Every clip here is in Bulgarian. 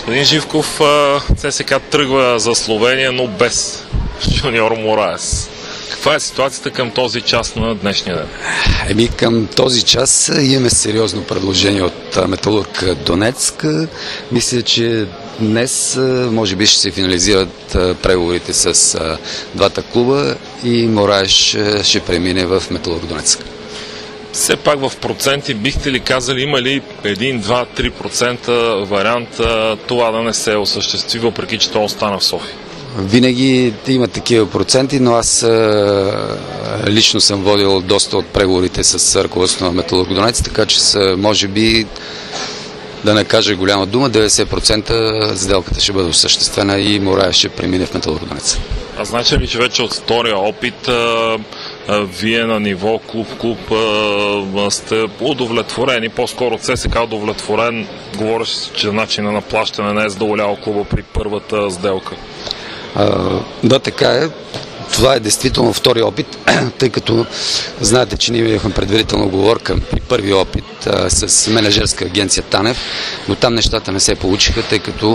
Господин Живков, ЦСКА тръгва за Словения, но без Жуниор Мораес. Каква е ситуацията към този час на днешния ден? Към този час имаме сериозно предложение от Металург Донецк. Мисля, че днес може би ще се финализират преговорите с двата клуба и Мораеш ще премине в Металург Донецк. Все пак в проценти бихте ли казали, има ли 1, 2, 3% вариант това да не се осъществи, въпреки че то остана в София? Винаги има такива проценти, но аз лично съм водил доста от преговорите с ръководството на Металург Донецк, така че може би, да не кажа голяма дума, 90% сделката ще бъде осъществена и Мораеш ще премине в Металург Донецк. А значи ли, че вече от втория опит вие на ниво клуб сте удовлетворени, по-скоро ЦСКА удовлетворен, говориш, че начина на плащане не е задоволял клуба при първата сделка? Да, така е. Това е действително втори опит, тъй като знаете, че ние имахме предварителна уговорка при първи опит с менеджерска агенция Танев, но там нещата не се получиха, тъй като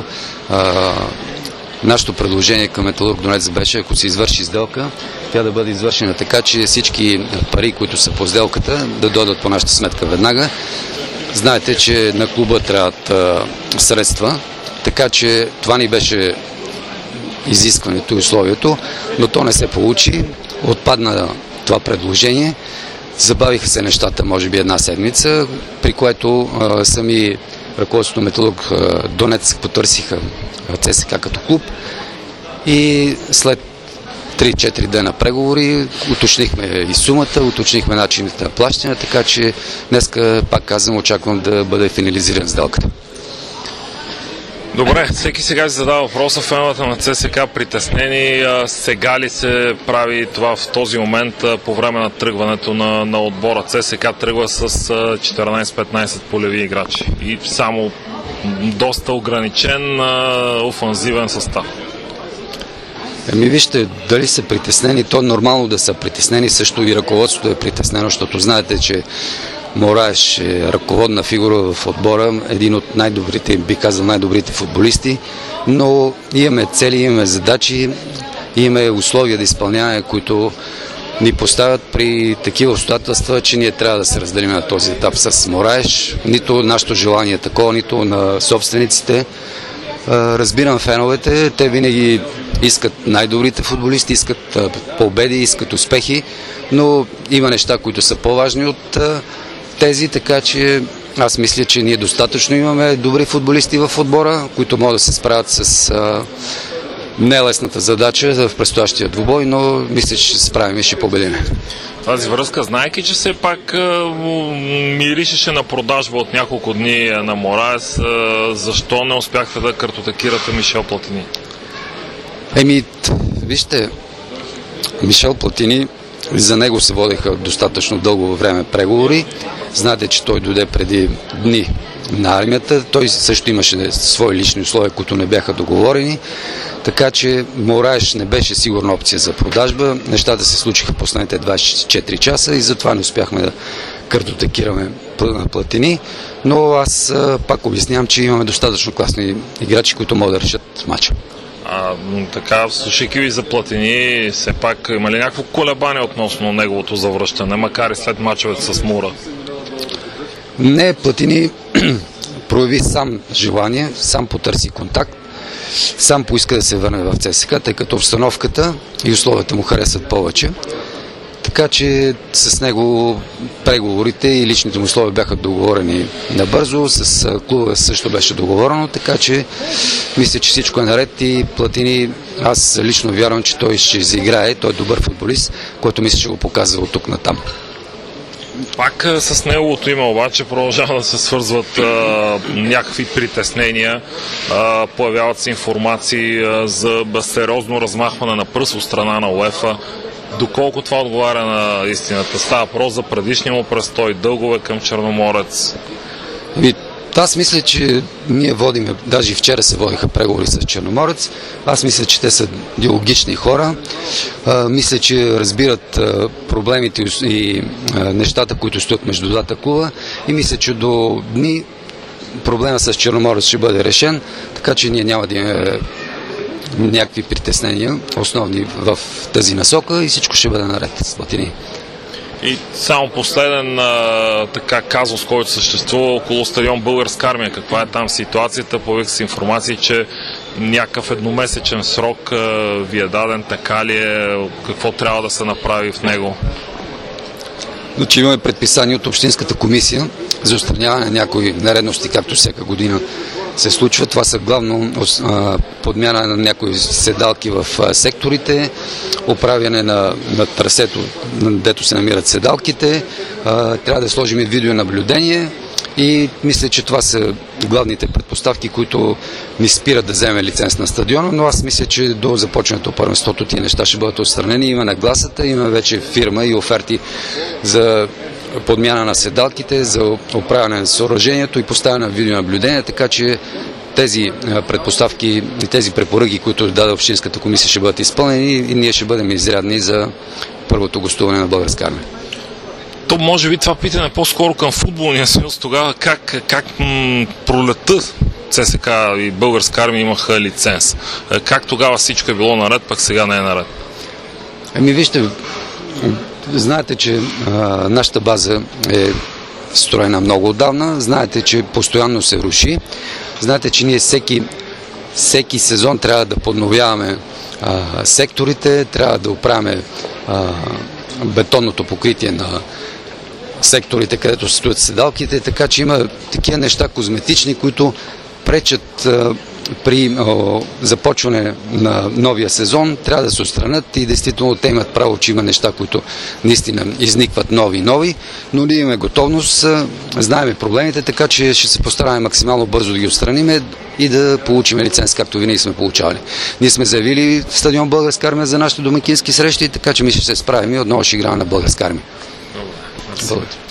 нашето предложение към Металург Донецк беше, ако се извърши сделка, тя да бъде извършена така, че всички пари, които са по сделката, да дойдат по нашата сметка веднага. Знаете, че на клуба трябват средства, така че това ни беше изискването и условието, но то не се получи. Отпадна това предложение. Забавиха се нещата, може би една седмица, при което сами ръководството Металург Донецк потърсиха ЦСКА като клуб и след 3-4 дена преговори уточнихме и сумата, уточнихме начините на плащане, така че днеска, пак казвам, очаквам да бъде финализирана сделката. Добре, всеки сега си задава въпроса, феновете на ЦСКА притеснени. Сега ли се прави това в този момент по време на тръгването на отбора? ЦСКА тръгва с 14-15 полеви играчи и само доста ограничен офанзивен състав. Вижте, дали са притеснени, то нормално да са притеснени, също и ръководството е притеснено, защото знаете, че Мораеш е ръководна фигура в отбора, един от най-добрите, би казал най-добрите футболисти, но имаме цели, имаме задачи, имаме условия да изпълняваме, които ни поставят при такива обстоятелства, че ние трябва да се разделим на този етап с Мораеш. Нито нашето желание е такова, нито на собствениците. Разбирам феновете, те винаги искат най-добрите футболисти, искат победи, искат успехи, но има неща, които са по-важни от тези, така че аз мисля, че ние достатъчно имаме добри футболисти в отбора, които могат да се справят с нелесната задача в предстоящия двубой, но мисля, че ще се справим и ще победим. Тази връзка, знайки, че все пак миришеше на продажба от няколко дни на Мораес, защо не успяхте да картотекирате Мишел Платини? Вижте, Мишел Платини, за него се водеха достатъчно дълго време преговори. Знаете, че той дойде преди дни на армията. Той също имаше свои лични условия, които не бяха договорени. Така че Мораеш не беше сигурна опция за продажба. Нещата се случиха последните 24 часа и затова не успяхме да картотекираме Платини. Но аз пак обяснявам, че имаме достатъчно класни играчи, които могат да решат матча. Така, слушайки ви за Платини, все пак има ли някакво колебание относно неговото завръщане, макар и след мачовете с Мура? Не, Платини прояви сам желание, сам потърси контакт, сам поиска да се върне в ЦСКА, тъй като обстановката и условията му харесват повече. Така че с него преговорите и личните му условия бяха договорени набързо, с клуба също беше договорено, така че мисля, че всичко е наред и Платини, аз лично вярвам, че той ще заиграе, той е добър футболист, който мисля, че го показва от тук натам. Пак с неговото име обаче продължава да се свързват някакви притеснения, появяват се информации за сериозно размахване на пръст от страна на УЕФА. Доколко това отговаря на истината? Става въпрос за предишния му престой, дългове към Черноморец. Аз мисля, че ние водим, даже и вчера се водиха преговори с Черноморец. Аз мисля, че те са диалогични хора. Мисля, че разбират проблемите и нещата, които стоят между двата клуба. И мисля, че до дни проблема с Черноморец ще бъде решен, така че ние няма да имаме някакви притеснения основни в тази насока и всичко ще бъде наред с Латини. И само последен така казус, който съществува около стадион Българска армия. Каква е там ситуацията? Появиха се информации, че някакъв едномесечен срок ви е даден, така ли е? Какво трябва да се направи в него? Значи имаме предписание от Общинската комисия за отстраняване на някои нередности, както всяка година се случва. Това са главно подмяна на някои седалки в секторите, оправяне на трасето, дето се намират седалките. Трябва да сложим и видеонаблюдение и мисля, че това са главните предпоставки, които ни спират да вземем лиценз на стадиона, но аз мисля, че до започването първенството тия неща ще бъдат отстранени. Има нагласата, има вече фирма и оферти за подмяна на седалките, за оправяне на съоръжението и поставяне на видеонаблюдение, така че тези предпоставки и тези препоръки, които даде Общинската комисия, ще бъдат изпълнени и ние ще бъдем изрядни за първото гостуване на Българска армия. То може би това питане по-скоро към футболния съюз. Тогава как пролетта ЦСК и Българска армия имаха лиценз? Как тогава всичко е било наред, пък сега не е наред? Вижте, знаете, че нашата база е строена много отдавна. Знаете, че постоянно се руши. Знаете, че ние всеки сезон трябва да подновяваме секторите, трябва да оправяме бетонното покритие на секторите, където се стоят седалките, така че има такива неща козметични, които пречат при започване на новия сезон, трябва да се отстранят и действително те имат право, че има неща, които наистина изникват нови, но ние имаме готовност, знаем проблемите, така че ще се постараме максимално бързо да ги отстраним и да получим лиценз, както винаги сме получавали. Ние сме заявили в стадион Българска армия за нашите домакински срещи, така че мисля, че се справим и отново ще играем на Българска армия. Благодаря.